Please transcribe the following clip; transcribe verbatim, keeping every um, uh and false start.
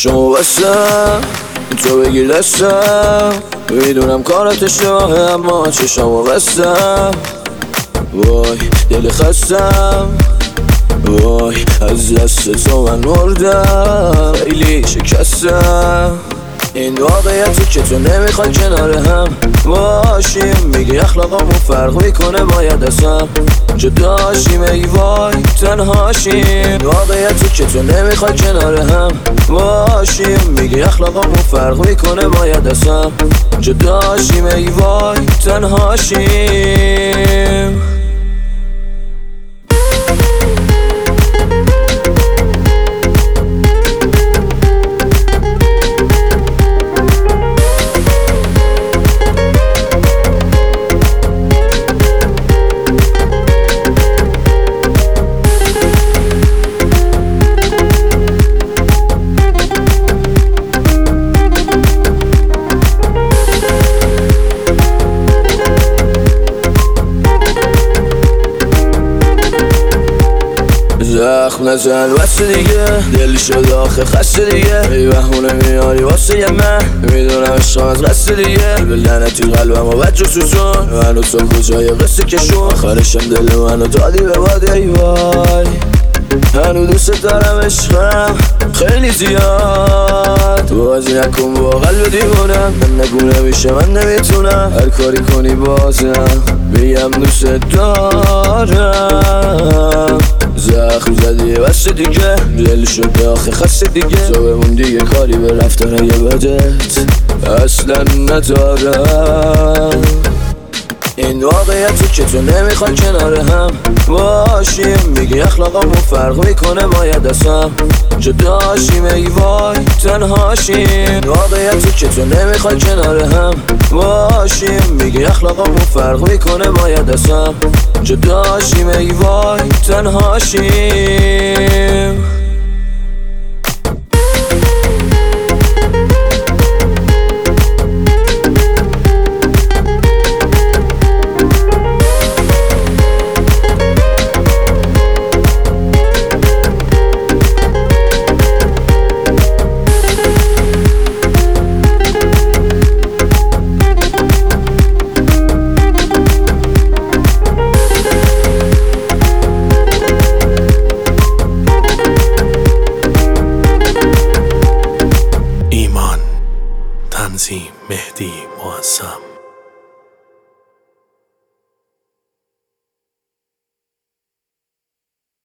چشمو بستم تو بگیر دستم، میدونم کارت اشتباهه اما چشمو بستم. وای دل خستم، وای از دست تو من مردم، خیلی شکستم. این واقعیتی که تو نمیخوای کنار هم باشیم، میگی اخلاقامون فرق میکنه باید اصلا جداشیم، ای وای تنهاشیم. واقعیتی که تو نمیخوای کنار هم باشیم، میگی اخلاقامون فرق میکنه باید اصلا جداشیم، ای وای تنهاشیم. زخم نزن بس دیگه، دل شد آخه خسته دیگه، ای بهونه میاری واسه یه من، میدونم عشقم از قصد دیگه، به لعنتی قلبم و بد جو سوزون، من و تو کجای قصه کشون، آخرشم دل منو دادی به باد، ای وای هنو دوست دارم عشقم خیلی زیاد، تو بازی نکن با قلب دیوونم، من نگو نمیشه من نمیتونم، هر کاری کنی بازم بیم دوست دارم. زخم زدی بس دیگه، دل شده آخه خسته دیگه، تو بمون دیگه کاری به رفتارای بدت اصلا ندارم. این واقعیتی که تو نمیخوای کنار هم باشیم، میگی اخلاقامون فرق میکنه باید اصلا جداشیم، ای وای تنهاشیم. واقعیتی که تو نمیخوای کنار هم باشیم، میگی اخلاقامون فرق میکنه باید اصلا جداشیم، ای وای تنهاشیم.